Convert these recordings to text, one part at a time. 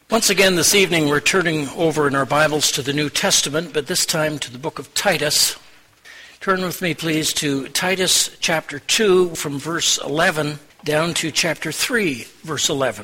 Once again this evening we're turning over in our Bibles to the New Testament, but this time to the book of Titus. Turn with me please to Titus chapter 2 from verse 11 down to chapter 3 verse 11.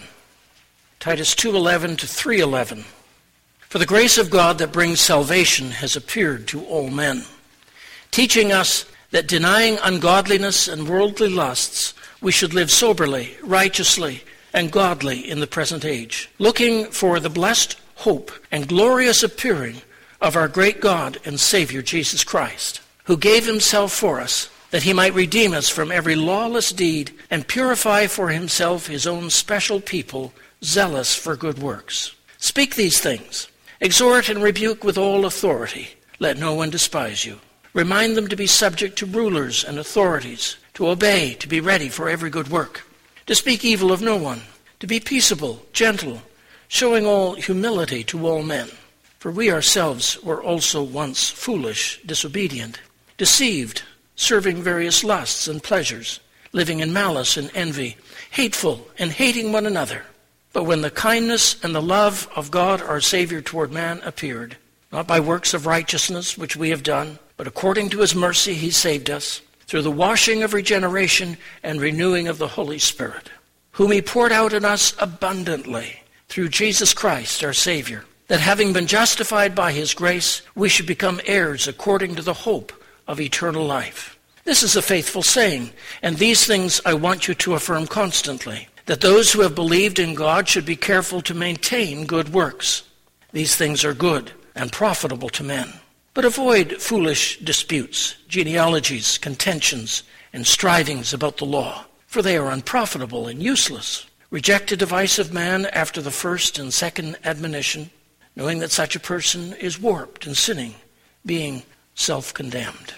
Titus 2:11 to 3:11. For the grace of God that brings salvation has appeared to all men, teaching us that denying ungodliness and worldly lusts, we should live soberly, righteously, and godly in the present age, looking for the blessed hope and glorious appearing of our great God and Savior Jesus Christ, who gave himself for us, that he might redeem us from every lawless deed and purify for himself his own special people, zealous for good works. Speak these things, exhort and rebuke with all authority. Let no one despise you. Remind them to be subject to rulers and authorities, to obey, to be ready for every good work, to speak evil of no one, to be peaceable, gentle, showing all humility to all men. For we ourselves were also once foolish, disobedient, deceived, serving various lusts and pleasures, living in malice and envy, hateful and hating one another. But when the kindness and the love of God our Savior toward man appeared, not by works of righteousness which we have done, but according to his mercy he saved us, through the washing of regeneration and renewing of the Holy Spirit, whom he poured out on us abundantly through Jesus Christ our Savior, that having been justified by his grace, we should become heirs according to the hope of eternal life. This is a faithful saying, and these things I want you to affirm constantly, that those who have believed in God should be careful to maintain good works. These things are good and profitable to men. But avoid foolish disputes, genealogies, contentions, and strivings about the law, for they are unprofitable and useless. Reject a divisive man after the first and second admonition, knowing that such a person is warped and sinning, being self-condemned.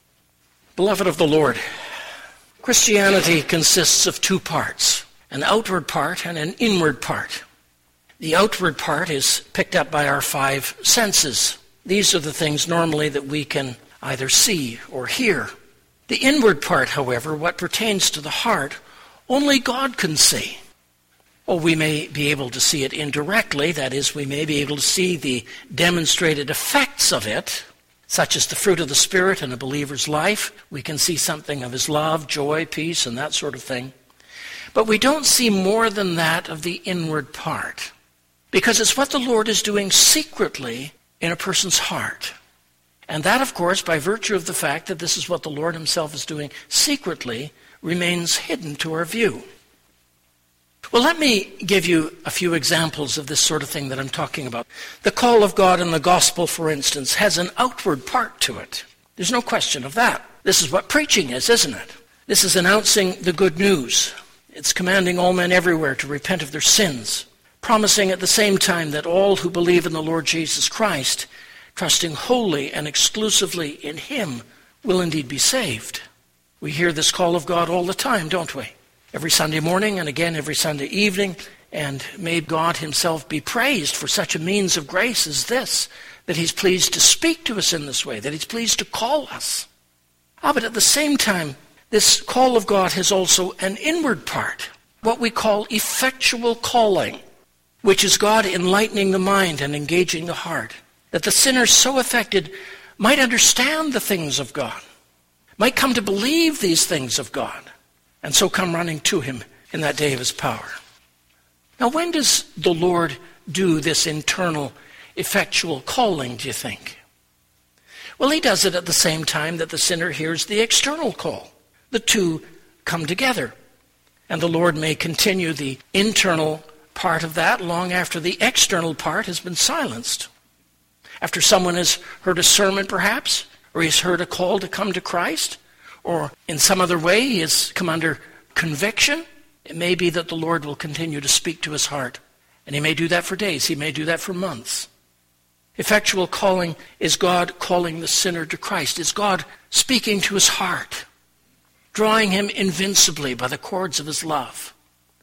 Beloved of the Lord, Christianity consists of two parts, an outward part and an inward part. The outward part is picked up by our five senses. These are the things normally that we can either see or hear. The inward part, however, what pertains to the heart, only God can see. Or we may be able to see it indirectly, that is, we may be able to see the demonstrated effects of it, such as the fruit of the Spirit in a believer's life. We can see something of his love, joy, peace, and that sort of thing. But we don't see more than that of the inward part, because it's what the Lord is doing secretly in a person's heart. And that, of course, by virtue of the fact that this is what the Lord himself is doing secretly, remains hidden to our view. Well, let me give you a few examples of this sort of thing that I'm talking about. The call of God in the gospel, for instance, has an outward part to it. There's no question of that. This is what preaching is, isn't it? This is announcing the good news. It's commanding all men everywhere to repent of their sins, promising at the same time that all who believe in the Lord Jesus Christ, trusting wholly and exclusively in him, will indeed be saved. We hear this call of God all the time, don't we? Every Sunday morning and again every Sunday evening, and may God himself be praised for such a means of grace as this, that he's pleased to speak to us in this way, that he's pleased to call us. But at the same time, this call of God has also an inward part, what we call effectual calling, which is God enlightening the mind and engaging the heart, that the sinner so affected might understand the things of God, might come to believe these things of God, and so come running to him in that day of his power. Now, when does the Lord do this internal, effectual calling, do you think? Well, he does it at the same time that the sinner hears the external call. The two come together, and the Lord may continue the internal part of that long after the external part has been silenced. After someone has heard a sermon perhaps, or he's heard a call to come to Christ, or in some other way he has come under conviction, it may be that the Lord will continue to speak to his heart. And he may do that for days, he may do that for months. Effectual calling is God calling the sinner to Christ. It's God speaking to his heart, drawing him invincibly by the cords of his love.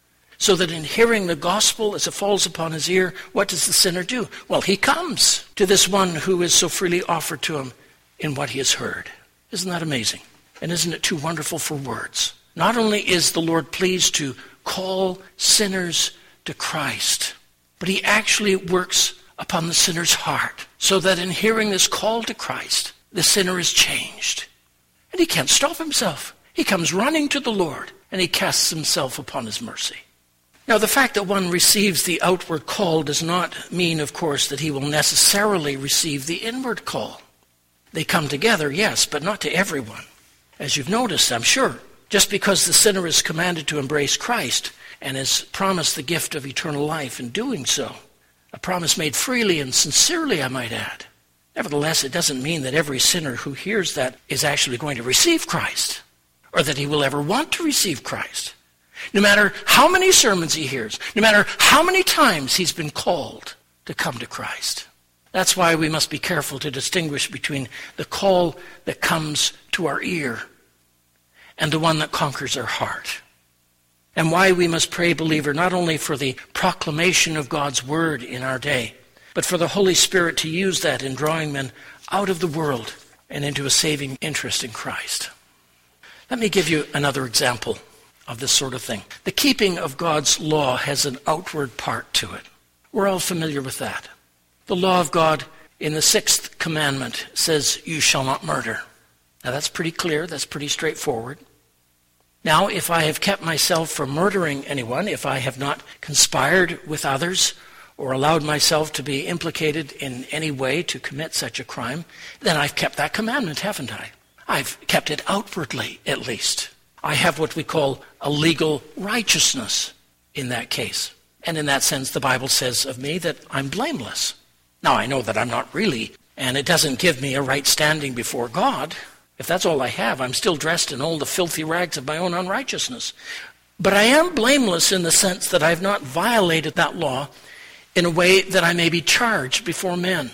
So that in hearing the gospel as it falls upon his ear, what does the sinner do? Well, he comes to this one who is so freely offered to him in what he has heard. Isn't that amazing? And isn't it too wonderful for words? Not only is the Lord pleased to call sinners to Christ, but he actually works upon the sinner's heart, so that in hearing this call to Christ, the sinner is changed. And he can't stop himself. He comes running to the Lord, and he casts himself upon his mercy. Now, the fact that one receives the outward call does not mean, of course, that he will necessarily receive the inward call. They come together, yes, but not to everyone. As you've noticed, I'm sure, just because the sinner is commanded to embrace Christ and is promised the gift of eternal life in doing so, a promise made freely and sincerely, I might add. Nevertheless, it doesn't mean that every sinner who hears that is actually going to receive Christ, or that he will ever want to receive Christ. No matter how many sermons he hears, no matter how many times he's been called to come to Christ. That's why we must be careful to distinguish between the call that comes to our ear and the one that conquers our heart. And why we must pray, believer, not only for the proclamation of God's word in our day, but for the Holy Spirit to use that in drawing men out of the world and into a saving interest in Christ. Let me give you another example of this sort of thing. The keeping of God's law has an outward part to it. We're all familiar with that. The law of God in the 6th commandment says, "You shall not murder." Now that's pretty clear, that's pretty straightforward. Now, if I have kept myself from murdering anyone, if I have not conspired with others or allowed myself to be implicated in any way to commit such a crime, then I've kept that commandment, haven't I? I've kept it outwardly, at least. I have what we call a legal righteousness in that case. And in that sense, the Bible says of me that I'm blameless. Now, I know that I'm not really, and it doesn't give me a right standing before God. If that's all I have, I'm still dressed in all the filthy rags of my own unrighteousness. But I am blameless in the sense that I've not violated that law in a way that I may be charged before men.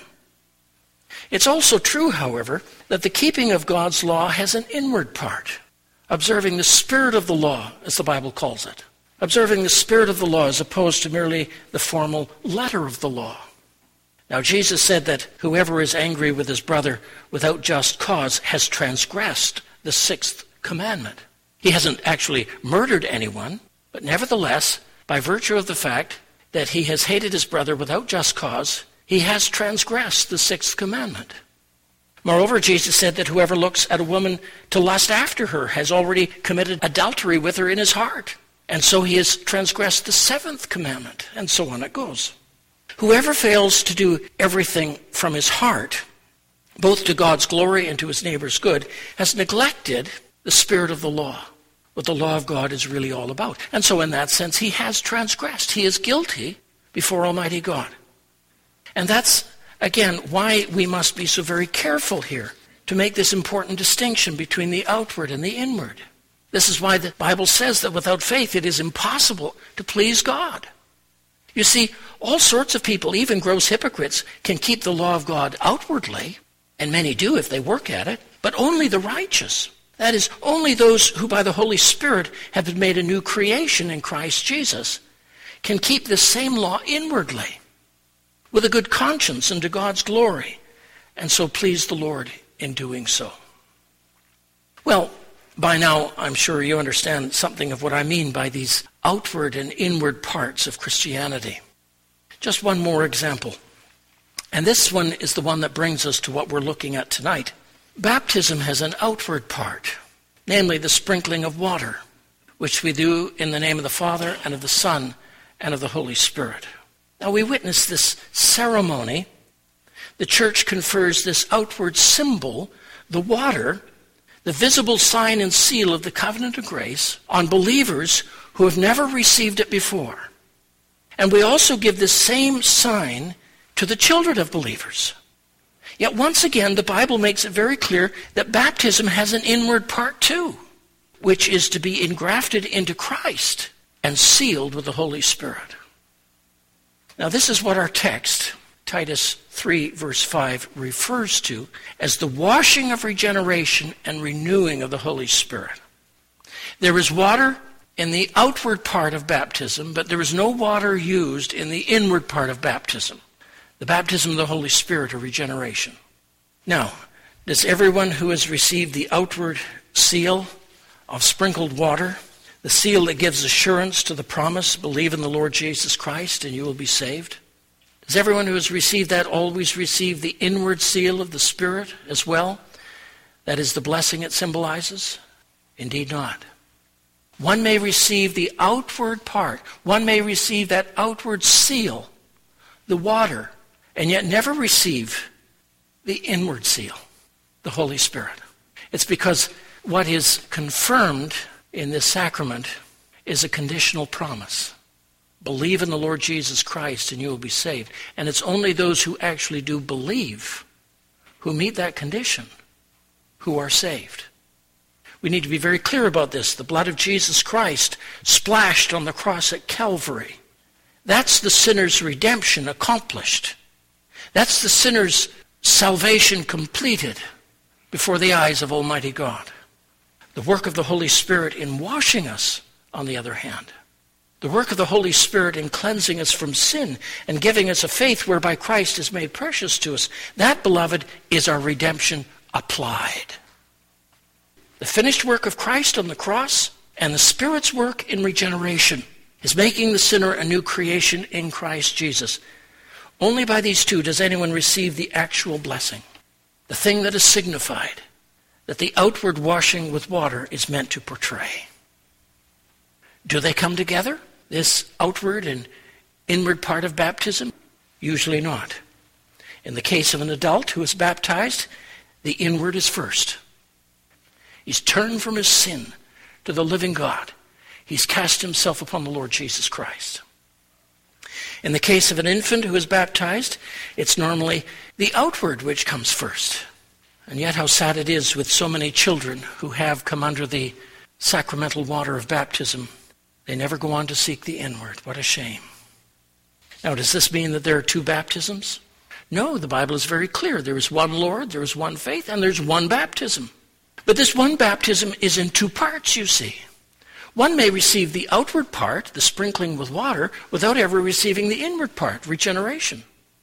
It's also true, however, that the keeping of God's law has an inward part. Observing the spirit of the law, as the Bible calls it. Observing the spirit of the law as opposed to merely the formal letter of the law. Now, Jesus said that whoever is angry with his brother without just cause has transgressed the 6th commandment. He hasn't actually murdered anyone, but nevertheless, by virtue of the fact that he has hated his brother without just cause, he has transgressed the 6th commandment. Moreover, Jesus said that whoever looks at a woman to lust after her has already committed adultery with her in his heart. And so he has transgressed the 7th commandment, and so on it goes. Whoever fails to do everything from his heart, both to God's glory and to his neighbor's good, has neglected the spirit of the law, what the law of God is really all about. And so in that sense, he has transgressed. He is guilty before Almighty God. And that's, again, why we must be so very careful here to make this important distinction between the outward and the inward. This is why the Bible says that without faith it is impossible to please God. You see, all sorts of people, even gross hypocrites, can keep the law of God outwardly, and many do if they work at it, but only the righteous. That is, only those who by the Holy Spirit have been made a new creation in Christ Jesus can keep this same law inwardly, with a good conscience and to God's glory, and so please the Lord in doing so. Well, by now, I'm sure you understand something of what I mean by these outward and inward parts of Christianity. Just one more example. And this one is the one that brings us to what we're looking at tonight. Baptism has an outward part, namely the sprinkling of water, which we do in the name of the Father and of the Son and of the Holy Spirit. Now, we witness this ceremony. The church confers this outward symbol, the water, the visible sign and seal of the covenant of grace, on believers who have never received it before. And we also give the same sign to the children of believers. Yet once again, the Bible makes it very clear that baptism has an inward part too, which is to be engrafted into Christ and sealed with the Holy Spirit. Now, this is what our text, Titus 3, verse 5, refers to as the washing of regeneration and renewing of the Holy Spirit. There is water in the outward part of baptism, but there is no water used in the inward part of baptism, the baptism of the Holy Spirit or regeneration. Now, does everyone who has received the outward seal of sprinkled water, The seal that gives assurance to the promise, believe in the Lord Jesus Christ and you will be saved. Does everyone who has received that always receive the inward seal of the Spirit as well? That is the blessing it symbolizes? Indeed not. One may receive the outward part. One may receive that outward seal, the water, and yet never receive the inward seal, the Holy Spirit. It's because what is confirmed in this sacrament is a conditional promise. Believe in the Lord Jesus Christ and you will be saved. And it's only those who actually do believe, who meet that condition, who are saved. We need to be very clear about this. The blood of Jesus Christ splashed on the cross at Calvary. That's the sinner's redemption accomplished. That's the sinner's salvation completed before the eyes of Almighty God. The work of the Holy Spirit in washing us, on the other hand, the work of the Holy Spirit in cleansing us from sin and giving us a faith whereby Christ is made precious to us, that, beloved, is our redemption applied. The finished work of Christ on the cross and the Spirit's work in regeneration is making the sinner a new creation in Christ Jesus. Only by these two does anyone receive the actual blessing, the thing that is signified, that the outward washing with water is meant to portray. Do they come together, this outward and inward part of baptism? Usually not. In the case of an adult who is baptized, the inward is first. He's turned from his sin to the living God. He's cast himself upon the Lord Jesus Christ. In the case of an infant who is baptized, it's normally the outward which comes first. And yet how sad it is with so many children who have come under the sacramental water of baptism. They never go on to seek the inward. What a shame. Now, does this mean that there are two baptisms? No, the Bible is very clear. There is one Lord, there is one faith, and there's one baptism. But this one baptism is in two parts, you see. One may receive the outward part, the sprinkling with water, without ever receiving the inward part, regeneration.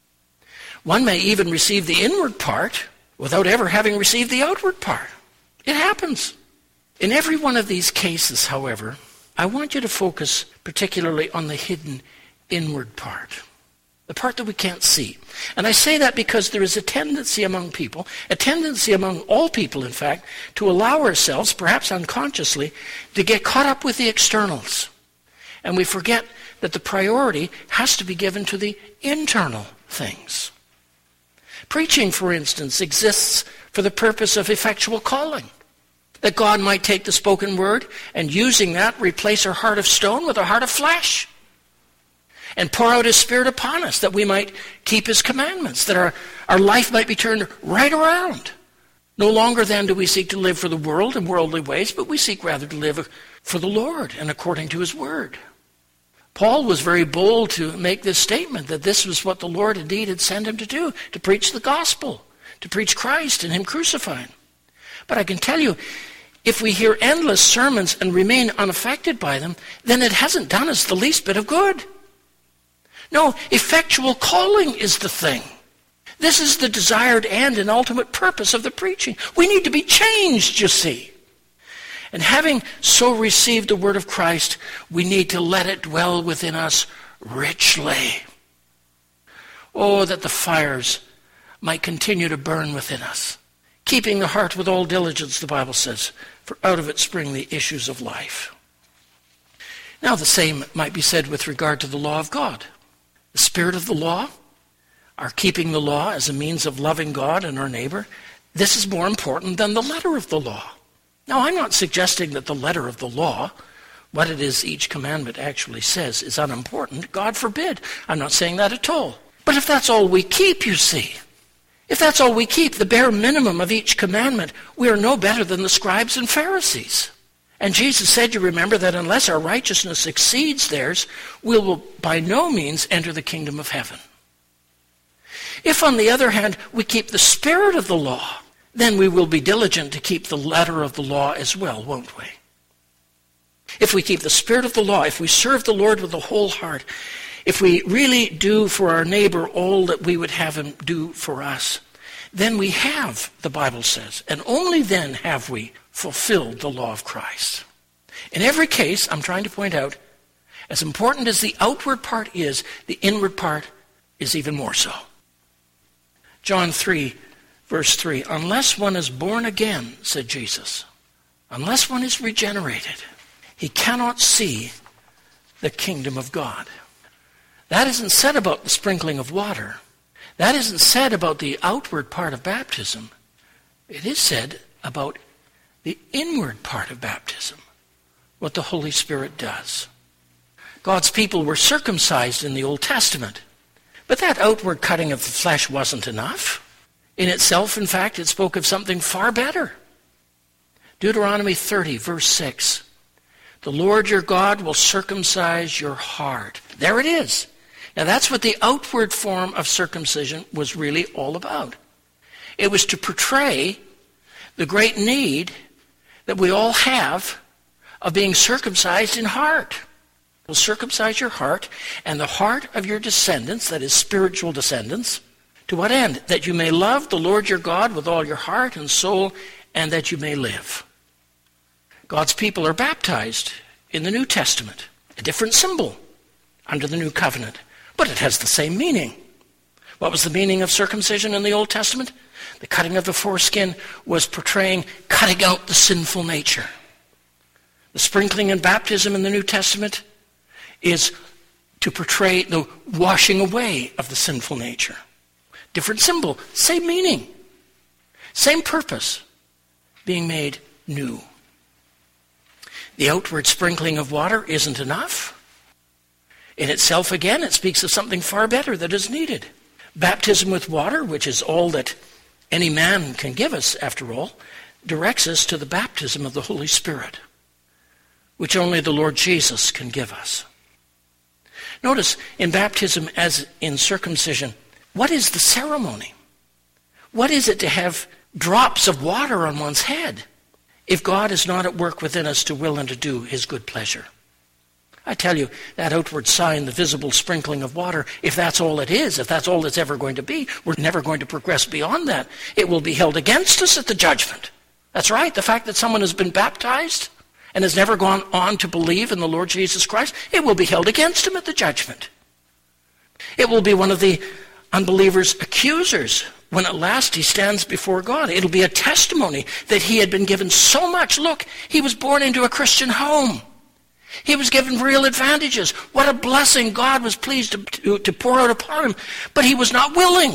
One may even receive the inward part without ever having received the outward part. It happens. In every one of these cases, however, I want you to focus particularly on the hidden inward part, the part that we can't see. And I say that because there is a tendency among people, a tendency among all people, in fact, to allow ourselves, perhaps unconsciously, to get caught up with the externals. And we forget that the priority has to be given to the internal things. Preaching, for instance, exists for the purpose of effectual calling, that God might take the spoken word and using that replace our heart of stone with a heart of flesh and pour out his Spirit upon us that we might keep his commandments, that our life might be turned right around. No longer then do we seek to live for the world and worldly ways, but we seek rather to live for the Lord and according to his word. Paul was very bold to make this statement that this was what the Lord indeed had sent him to do, to preach the gospel, to preach Christ and him crucified. But I can tell you, if we hear endless sermons and remain unaffected by them, then it hasn't done us the least bit of good. No, effectual calling is the thing. This is the desired end and ultimate purpose of the preaching. We need to be changed, you see. And having so received the word of Christ, we need to let it dwell within us richly. Oh, that the fires might continue to burn within us, keeping the heart with all diligence, the Bible says, for out of it spring the issues of life. Now the same might be said with regard to the law of God. The spirit of the law, our keeping the law as a means of loving God and our neighbor, this is more important than the letter of the law. Now, I'm not suggesting that the letter of the law, what it is each commandment actually says, is unimportant. God forbid. I'm not saying that at all. But if that's all we keep, you see, if that's all we keep, the bare minimum of each commandment, we are no better than the scribes and Pharisees. And Jesus said, you remember, that unless our righteousness exceeds theirs, we will by no means enter the kingdom of heaven. If, on the other hand, we keep the spirit of the law, then we will be diligent to keep the letter of the law as well, won't we? If we keep the spirit of the law, if we serve the Lord with the whole heart, if we really do for our neighbor all that we would have him do for us, then we have, the Bible says, and only then have we fulfilled the law of Christ. In every case, I'm trying to point out, as important as the outward part is, the inward part is even more so. John 3, verse 3, unless one is born again, said Jesus, unless one is regenerated, he cannot see the kingdom of God. That isn't said about the sprinkling of water. That isn't said about the outward part of baptism. It is said about the inward part of baptism, what the Holy Spirit does. God's people were circumcised in the Old Testament, but that outward cutting of the flesh wasn't enough. In itself, in fact, it spoke of something far better. Deuteronomy 30, verse 6. The Lord your God will circumcise your heart. There it is. Now that's what the outward form of circumcision was really all about. It was to portray the great need that we all have of being circumcised in heart. Will circumcise your heart and the heart of your descendants, that is spiritual descendants. To what end? That you may love the Lord your God with all your heart and soul, and that you may live. God's people are baptized in the New Testament, a different symbol under the New Covenant, but it has the same meaning. What was the meaning of circumcision in the Old Testament? The cutting of the foreskin was portraying cutting out the sinful nature. The sprinkling and baptism in the New Testament is to portray the washing away of the sinful nature. Different symbol, same meaning, same purpose, being made new. The outward sprinkling of water isn't enough. In itself, again, it speaks of something far better that is needed. Baptism with water, which is all that any man can give us, after all, directs us to the baptism of the Holy Spirit, which only the Lord Jesus can give us. Notice, in baptism as in circumcision, what is the ceremony? What is it to have drops of water on one's head if God is not at work within us to will and to do his good pleasure? I tell you, that outward sign, the visible sprinkling of water, if that's all it is, if that's all it's ever going to be, we're never going to progress beyond that. It will be held against us at the judgment. That's right. The fact that someone has been baptized and has never gone on to believe in the Lord Jesus Christ, it will be held against him at the judgment. It will be one of the unbeliever's accusers when at last he stands before God. It'll be a testimony that he had been given so much. Look, he was born into a Christian home. He was given real advantages. What a blessing God was pleased to pour out upon him. But he was not willing.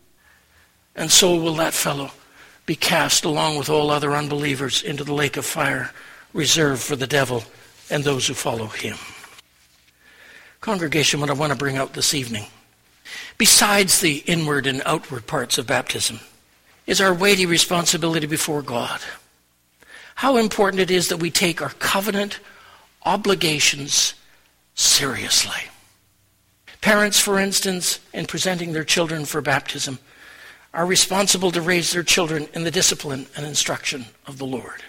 And so will that fellow be cast along with all other unbelievers into the lake of fire reserved for the devil and those who follow him. Congregation, what I want to bring out this evening, besides the inward and outward parts of baptism, is our weighty responsibility before God. How important it is that we take our covenant obligations seriously. Parents, for instance, in presenting their children for baptism, are responsible to raise their children in the discipline and instruction of the Lord.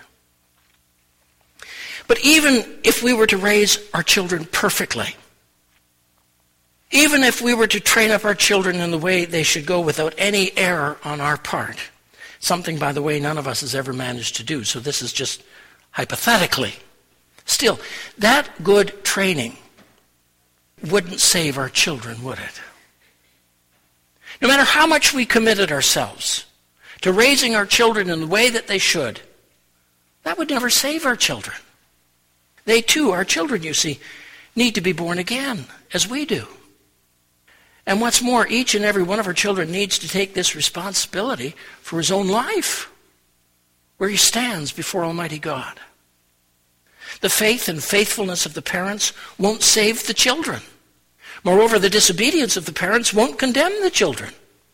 But even if we were to raise our children perfectly, even if we were to train up our children in the way they should go without any error on our part, something, by the way, none of us has ever managed to do, so this is just hypothetically, still, that good training wouldn't save our children, would it? No matter how much we committed ourselves to raising our children in the way that they should, that would never save our children. They too, our children, you see, need to be born again, as we do. And what's more, each and every one of our children needs to take this responsibility for his own life, where he stands before Almighty God. The faith and faithfulness of the parents won't save the children. Moreover, the disobedience of the parents won't condemn the children.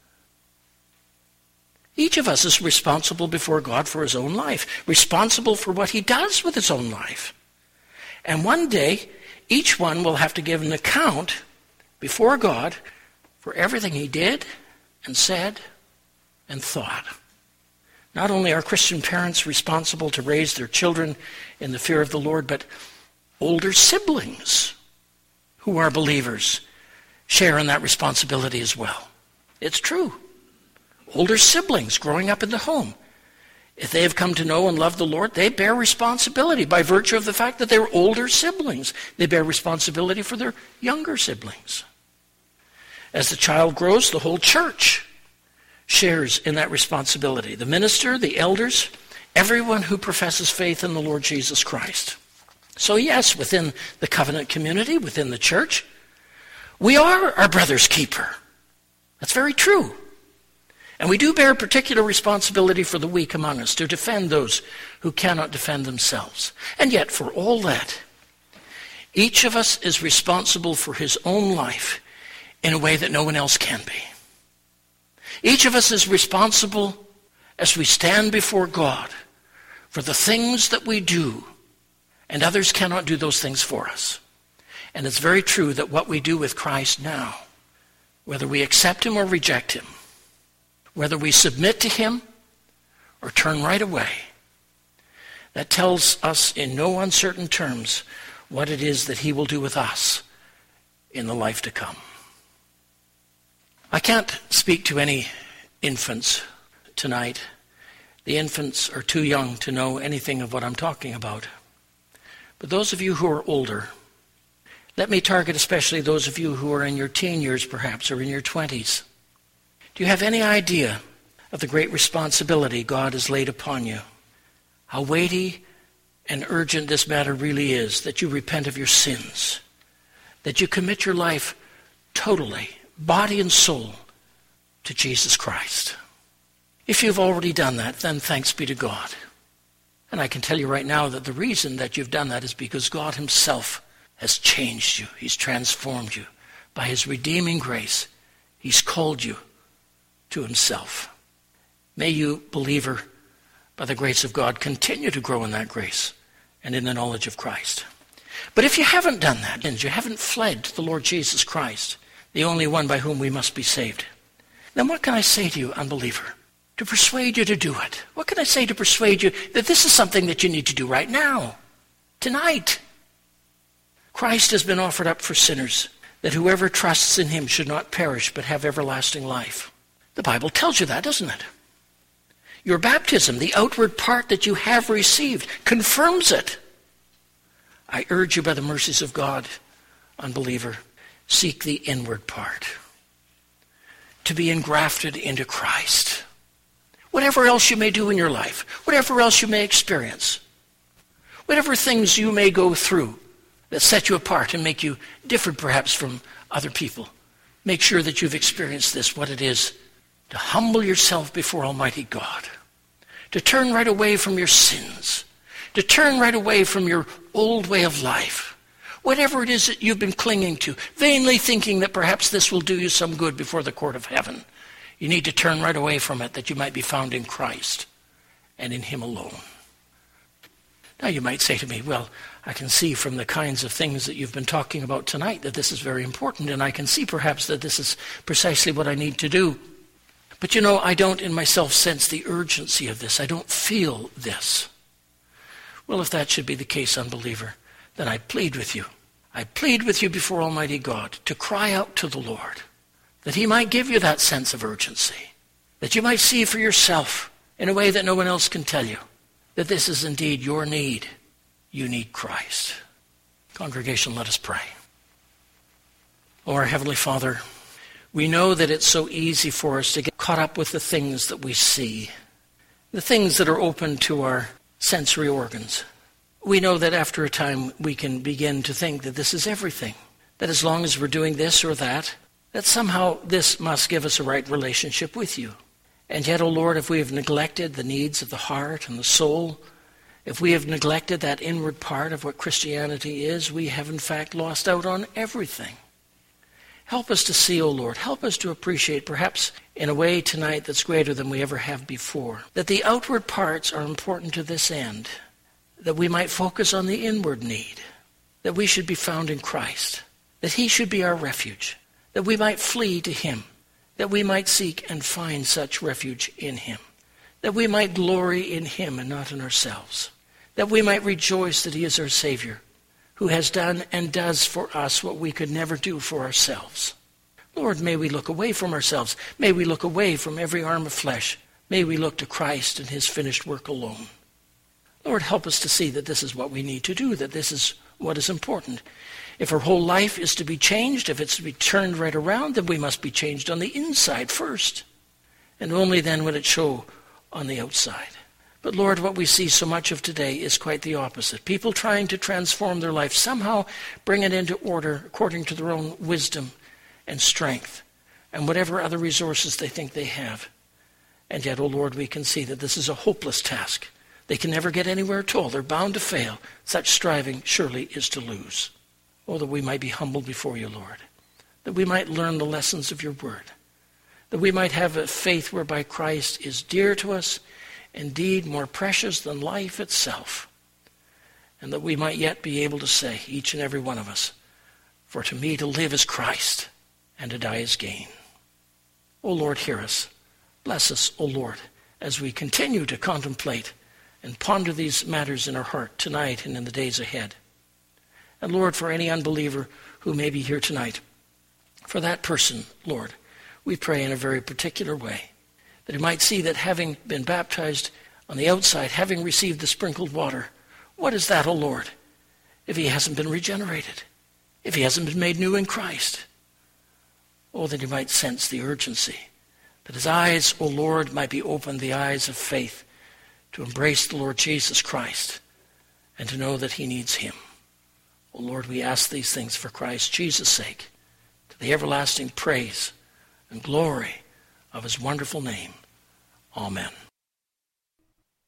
Each of us is responsible before God for his own life, responsible for what he does with his own life. And one day, each one will have to give an account before God for everything he did and said and thought. Not only are Christian parents responsible to raise their children in the fear of the Lord, but older siblings who are believers share in that responsibility as well. It's true. Older siblings growing up in the home. If they have come to know and love the Lord, they bear responsibility by virtue of the fact that they're older siblings. They bear responsibility for their younger siblings. As the child grows, the whole church shares in that responsibility. The minister, the elders, everyone who professes faith in the Lord Jesus Christ. So yes, within the covenant community, within the church, we are our brother's keeper. That's very true. And we do bear particular responsibility for the weak among us, to defend those who cannot defend themselves. And yet, for all that, each of us is responsible for his own life in a way that no one else can be. Each of us is responsible as we stand before God for the things that we do, and others cannot do those things for us. And it's very true that what we do with Christ now, whether we accept him or reject him, whether we submit to him or turn right away, that tells us in no uncertain terms what it is that he will do with us in the life to come. I can't speak to any infants tonight. The infants are too young to know anything of what I'm talking about. But those of you who are older, let me target especially those of you who are in your teen years perhaps, or in your 20s. Do you have any idea of the great responsibility God has laid upon you? How weighty and urgent this matter really is, that you repent of your sins, that you commit your life totally, body and soul, to Jesus Christ. If you've already done that, then thanks be to God. And I can tell you right now that the reason that you've done that is because God himself has changed you. He's transformed you. By his redeeming grace, he's called you to himself. May you, believer, by the grace of God, continue to grow in that grace and in the knowledge of Christ. But if you haven't done that, and you haven't fled to the Lord Jesus Christ, the only one by whom we must be saved, then what can I say to you, unbeliever, to persuade you to do it? What can I say to persuade you that this is something that you need to do right now, tonight? Christ has been offered up for sinners, that whoever trusts in him should not perish but have everlasting life. The Bible tells you that, doesn't it? Your baptism, the outward part that you have received, confirms it. I urge you by the mercies of God, unbeliever, seek the inward part, to be engrafted into Christ. Whatever else you may do in your life, whatever else you may experience, whatever things you may go through that set you apart and make you different perhaps from other people, make sure that you've experienced this, what it is to humble yourself before Almighty God, to turn right away from your sins, to turn right away from your old way of life, whatever it is that you've been clinging to, vainly thinking that perhaps this will do you some good before the court of heaven. You need to turn right away from it, that you might be found in Christ and in him alone. Now you might say to me, well, I can see from the kinds of things that you've been talking about tonight that this is very important, and I can see perhaps that this is precisely what I need to do. But you know, I don't in myself sense the urgency of this. I don't feel this. Well, if that should be the case, unbeliever, then I plead with you. I plead with you before Almighty God to cry out to the Lord, that he might give you that sense of urgency, that you might see for yourself in a way that no one else can tell you, that this is indeed your need. You need Christ. Congregation, let us pray. Oh, our Heavenly Father, we know that it's so easy for us to get caught up with the things that we see, the things that are open to our sensory organs. We know that after a time we can begin to think that this is everything, that as long as we're doing this or that somehow this must give us a right relationship with you. And yet, O Lord, if we have neglected the needs of the heart and the soul, if we have neglected that inward part of what Christianity is, we have in fact lost out on everything. Help us to see, O Lord, help us to appreciate, perhaps in a way tonight that's greater than we ever have before, that the outward parts are important to this end, that we might focus on the inward need, that we should be found in Christ, that he should be our refuge, that we might flee to him, that we might seek and find such refuge in him, that we might glory in him and not in ourselves, that we might rejoice that he is our Savior, who has done and does for us what we could never do for ourselves. Lord, may we look away from ourselves. May we look away from every arm of flesh, May we look to Christ and his finished work alone. Lord, help us to see that this is what we need to do, that this is what is important. If our whole life is to be changed, if it's to be turned right around, then we must be changed on the inside first. And only then will it show on the outside. But Lord, what we see so much of today is quite the opposite. People trying to transform their life, somehow bring it into order according to their own wisdom and strength and whatever other resources they think they have. And yet, oh Lord, we can see that this is a hopeless task. They can never get anywhere at all. They're bound to fail. Such striving surely is to lose. Oh, that we might be humbled before you, Lord. That we might learn the lessons of your word. That we might have a faith whereby Christ is dear to us, indeed more precious than life itself. And that we might yet be able to say, each and every one of us, for to me to live is Christ, and to die is gain. O Lord, hear us. Bless us, O Lord, as we continue to contemplate and ponder these matters in our heart tonight and in the days ahead. And Lord, for any unbeliever who may be here tonight, for that person, Lord, we pray in a very particular way, that he might see that having been baptized on the outside, having received the sprinkled water, what is that, O Lord, if he hasn't been regenerated, if he hasn't been made new in Christ? Oh, that he might sense the urgency, that his eyes, O Lord, might be opened, the eyes of faith, to embrace the Lord Jesus Christ and to know that he needs him. O Lord, we ask these things for Christ Jesus' sake, to the everlasting praise and glory of his wonderful name. Amen.